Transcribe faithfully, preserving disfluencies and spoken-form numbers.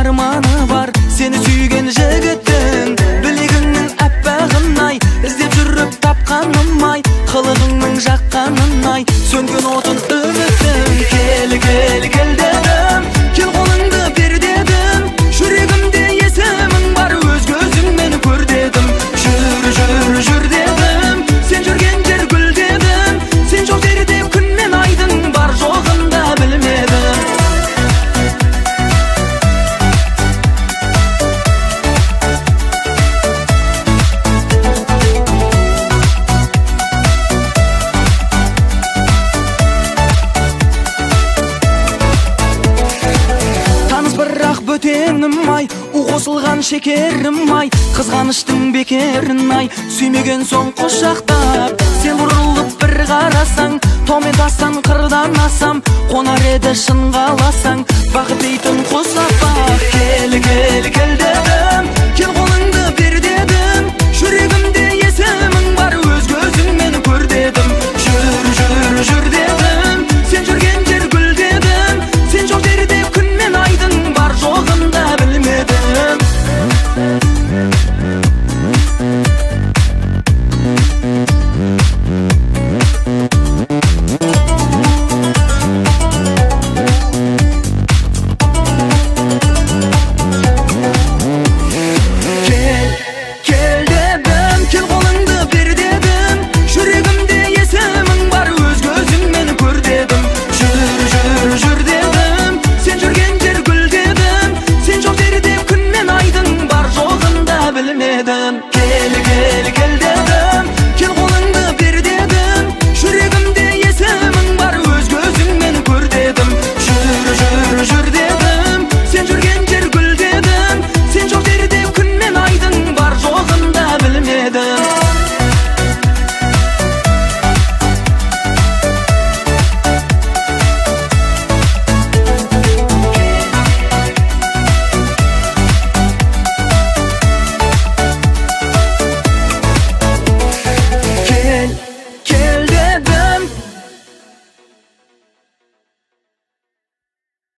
арманы бар, сені сүйген жігіттің. Білегіңнің әппағын-ай, іздеп жүріп тапқаным-ай, қылығыңның жаққанын-ай, сөнген отын үміттің. Кел, кел, кел дедім, кел қолыңды бер дедім, жүрегімде есімің бар, өз көзіңмен көр дедім. Жүр, жүр, жүр дедім, сен жүрген жер гүл дедім, сен жоқ жерде күн мен айдың бар жоғында білмедім. Бөтенім-ай, у қосылған шекерім-ай, қызғаныштың бекерін-ай, сүймеген соң құшақтап. Сен бұрылып бір қарасаң, томен тастан қырдан асам, қонар еді шын қаласаң, бақыт дейтін құс аппақ. Кел, кел, кел дедім, кел қолыңды бер дедім, жүрегімде есімің бар, өз көзіңмен көр дедім. Жүр, жүр, жүр дедім, сен жүрген жер гүл дедім, сен жоқ жерде күн мен айдың бар жоғында білмедім. Кел, кел дедім, кел қолыңды бер дедім, жүрегімде есімің бар, өз көзіңмен көр дедім. Жүр, жүр, жүр дедім, сен жүрген жер гүл дедім, сен жоқ жерде күн мен айдың бар жоғында білмедім.